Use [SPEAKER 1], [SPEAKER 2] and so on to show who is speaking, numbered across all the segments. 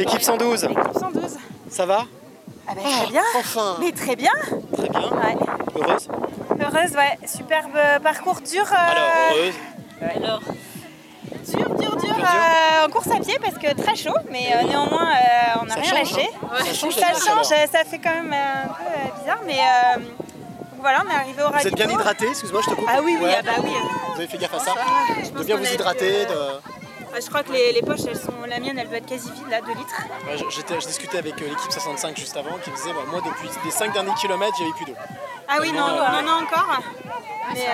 [SPEAKER 1] L'équipe 112.
[SPEAKER 2] L'équipe 112.
[SPEAKER 1] Ça va?
[SPEAKER 2] Ah bah, très bien.
[SPEAKER 1] Enfin.
[SPEAKER 2] Mais très bien.
[SPEAKER 1] Très bien.
[SPEAKER 2] Ouais.
[SPEAKER 1] Heureuse?
[SPEAKER 2] Heureuse, ouais. Superbe parcours dur.
[SPEAKER 1] Alors, heureuse?
[SPEAKER 2] Alors. Dur. En course à pied parce que très chaud, mais néanmoins on n'a rien lâché.
[SPEAKER 1] Ça change,
[SPEAKER 2] Ça fait quand même un peu bizarre, mais voilà, on est arrivé au ravito.
[SPEAKER 1] Vous êtes bien hydraté? Excuse-moi, je te coupe.
[SPEAKER 2] Ah oui,
[SPEAKER 1] Ouais.
[SPEAKER 2] ah bah oui.
[SPEAKER 1] Vous avez fait gaffe à ça? De
[SPEAKER 2] Je
[SPEAKER 1] bien vous hydrater.
[SPEAKER 2] Je crois que les poches, la mienne, elle doit être quasi vide, là, 2 litres.
[SPEAKER 1] Ouais, je discutais avec l'équipe 65 juste avant qui me disait moi depuis les 5 derniers kilomètres j'avais plus d'eau.
[SPEAKER 2] Ah oui, non, on en a encore. Mais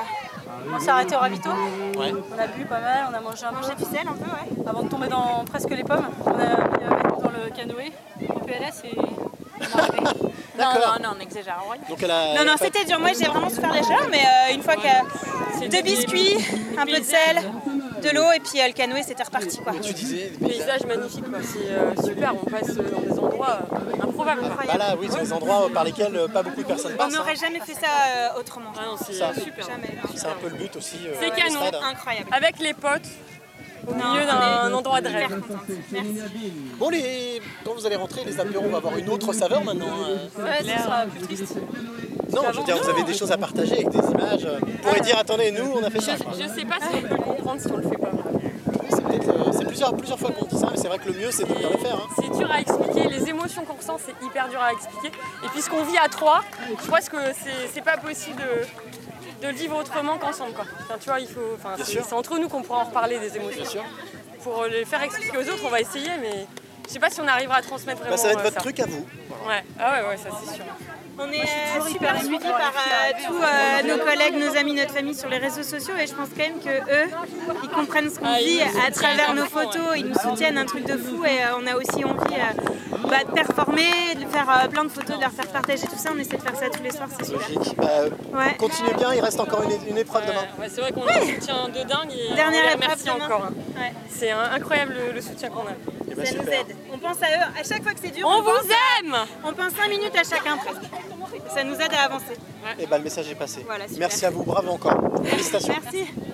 [SPEAKER 3] on s'est arrêté au ravito.
[SPEAKER 1] Ouais.
[SPEAKER 3] On a bu pas mal, on a mangé un peu.
[SPEAKER 2] Mangé ficelle un peu, ouais.
[SPEAKER 3] Avant de tomber dans presque les pommes, on a mis dans le canoë, en PLS et on est arrivé.
[SPEAKER 2] Non, on exagère. Ouais.
[SPEAKER 1] Donc
[SPEAKER 2] Non, c'était dur. Moi, j'ai vraiment souffert de la chaleur, mais une fois que 2 biscuits, un peu de sel, de l'eau et puis le canoë, c'était reparti, quoi.
[SPEAKER 1] tu disais
[SPEAKER 4] Paysage magnifique, quoi. C'est super. On passe dans des endroits improbables. Quoi.
[SPEAKER 1] Bah là, oui, c'est des endroits par lesquels pas beaucoup de personnes passent.
[SPEAKER 2] On n'aurait jamais fait ça autrement.
[SPEAKER 4] Ah non, c'est super.
[SPEAKER 2] Jamais.
[SPEAKER 1] C'est un peu le but aussi.
[SPEAKER 4] C'est canon,
[SPEAKER 2] incroyable.
[SPEAKER 4] avec les potes, au milieu d'un endroit de rêve.
[SPEAKER 2] Merci.
[SPEAKER 1] Bon, quand vous allez rentrer, les apéros vont avoir une autre saveur maintenant.
[SPEAKER 3] Ouais, ça sera plus triste.
[SPEAKER 1] Non, je veux dire, vous avez des choses à partager avec des images. Vous pourrez dire, attendez, nous, on a fait ça.
[SPEAKER 4] Je sais pas si on peut le comprendre si on le fait pas.
[SPEAKER 1] C'est plusieurs fois qu'on dit ça, mais c'est vrai que le mieux, c'est de bien le faire. Hein.
[SPEAKER 4] C'est dur à expliquer, les émotions qu'on ressent, c'est hyper dur à expliquer. Et puis ce qu'on vit à 3, je pense que c'est pas possible de le vivre autrement qu'ensemble. Quoi. Enfin, tu vois, c'est entre nous qu'on pourra en reparler des émotions.
[SPEAKER 1] Bien sûr.
[SPEAKER 4] Pour les faire expliquer aux autres, on va essayer, mais je sais pas si on arrivera à transmettre vraiment
[SPEAKER 1] ça va être votre truc à vous.
[SPEAKER 4] Ouais, ah ouais, ça c'est sûr.
[SPEAKER 2] On est super suivis par tous nos collègues, nos amis, notre famille sur les réseaux sociaux et je pense quand même qu'eux, ils comprennent ce qu'on vit à travers nos photos, ils nous soutiennent, un truc de fou et on a aussi envie de performer, de faire plein de photos, de leur faire partager tout ça, on essaie de faire ça tous les soirs, c'est super.
[SPEAKER 1] Logique.
[SPEAKER 2] Ouais.
[SPEAKER 1] Continuez bien, il reste encore une épreuve demain.
[SPEAKER 4] Ouais, c'est vrai qu'on a un soutien de dingue et
[SPEAKER 2] Dernière
[SPEAKER 4] on les
[SPEAKER 2] épreuve
[SPEAKER 4] remercie
[SPEAKER 2] demain.
[SPEAKER 4] encore. Hein.
[SPEAKER 2] Ouais.
[SPEAKER 4] C'est incroyable le soutien qu'on a.
[SPEAKER 1] Eh ben,
[SPEAKER 2] Ça nous
[SPEAKER 1] super.
[SPEAKER 2] aide. On pense à eux, à chaque fois que c'est dur,
[SPEAKER 4] On vous aime!
[SPEAKER 2] on pense 5 minutes à chacun presque. Ça nous aide à avancer.
[SPEAKER 1] Et le message est passé.
[SPEAKER 2] Voilà, super.
[SPEAKER 1] Merci à vous, bravo encore. Félicitations.
[SPEAKER 2] Merci.